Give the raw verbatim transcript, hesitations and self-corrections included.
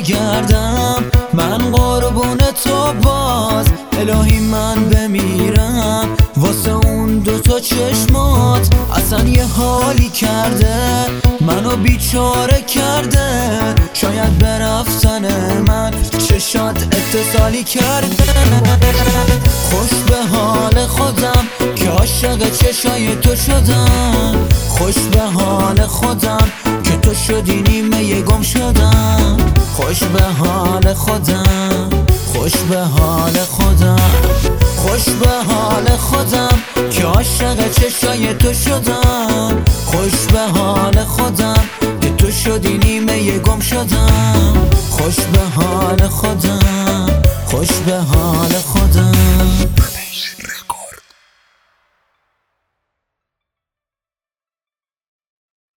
برگردم، من قربون تو باز الهی من بمیرم واسه اون دوتا چشمات. اصلا یه حالی کرده منو بیچاره کرده، شاید به رفتن من چشات اتصالی کرده. خوش به حال خودم که عاشق چشای تو شدم، خوش به حال خودم که تو شدی نیمه گم شدم. خوش به حال خودم، خوش به حال خودم، خوش به حال خودم که عاشق چشای تو شدم. خوش به حال خودم که تو شدی نیمه گم شدم. خوش به حال خودم.